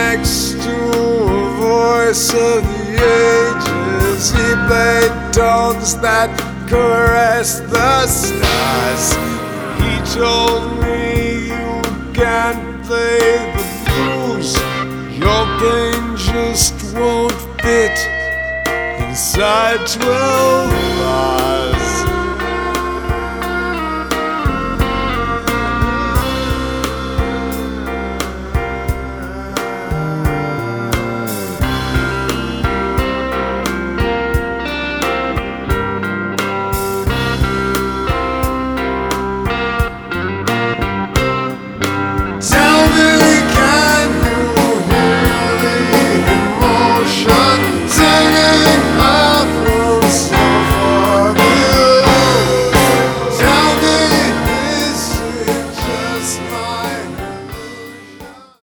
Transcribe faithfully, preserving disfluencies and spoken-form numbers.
next to a voice of the ages. He played tones that caress the stars. He told me you can't play the blues. Your pain just won't fit inside twelve bars.